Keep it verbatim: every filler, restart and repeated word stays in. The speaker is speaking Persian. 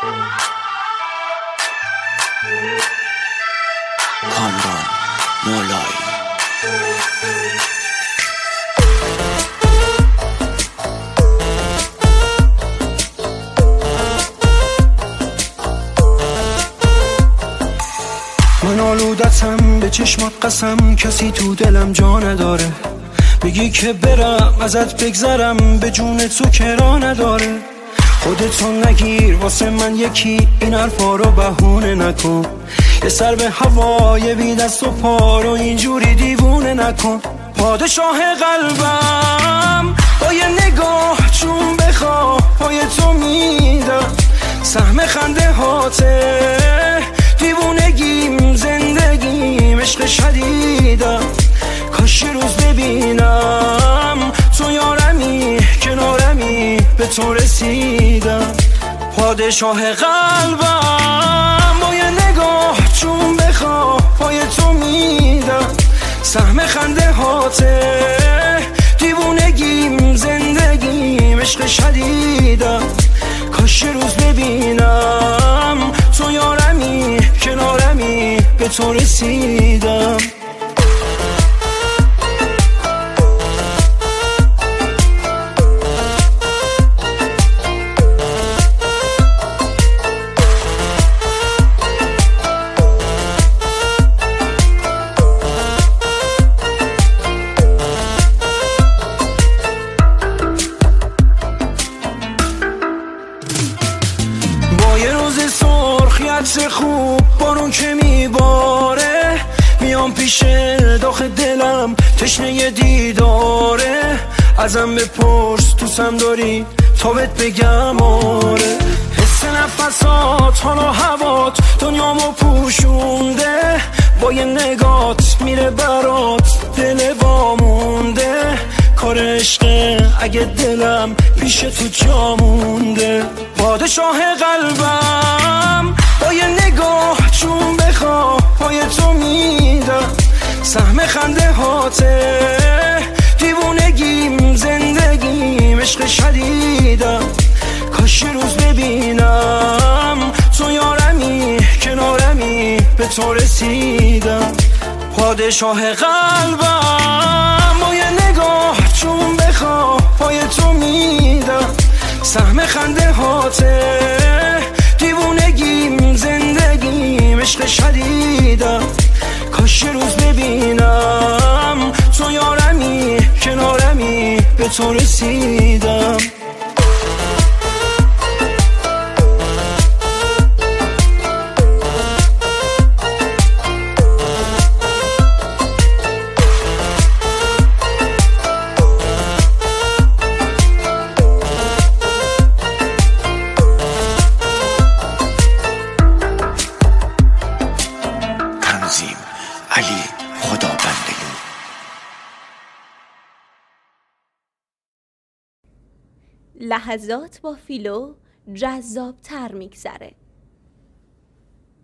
کامران مولایی. من آلودتم به چشمات قسم، کسی تو دلم جا نداره. بگی که برم ازت بگذرم، به جون تو کرا نداره. خودتو نگیر واسه من یکی، این حرفا رو بهونه نکن. یه سر به هوای بی دست و پا رو اینجوری دیوونه نکن. پادشاه قلبم با یه نگاه چون بخواه پای تو میدم. سهم خنده هاته دیوونگیم، زندگیم عشق شدیدم. کاش روز ببینم تو یارمی کنارمی، به تو رسیدم. پادشاه قلبم با یه نگاه چون بخواه پای تو میدم. سهم خنده هاته دیوونگیم، زندگیم عشق شدیدم. کاش روز ببینم تو یارمی کنارمی، به تو رسیدم. عطر خوب بارون که میباره، میام پیش داخل دلم تشنه دیداره. ازم بپرس دوستم داری تا بهت بگم آره. حس نفسات حالا هوات دنیامو پوشونده، با یه نگات میره برات دل وامونده. کار عشقه اگه دلم پیش تو جا مونده. پادشاه قلبم با یه نگاه چون بخواه پای تو میدم. سهم خنده هاته دیوونگیم، زندگیم عشق شدیدم. کاش روز ببینم تو یارمی کنارمی، به تو رسیدم. پادشاه قلبم با یه نگاه چون بخواه پای تو میدم. سهم خنده هاته دیوونگیم، زندگیم عشق شدیدم. کاش روز ببینم تو یارمی کنارمی، به تو رسیدم. علی خدابندلو. لحظات با فیلو جذاب تر میگذره.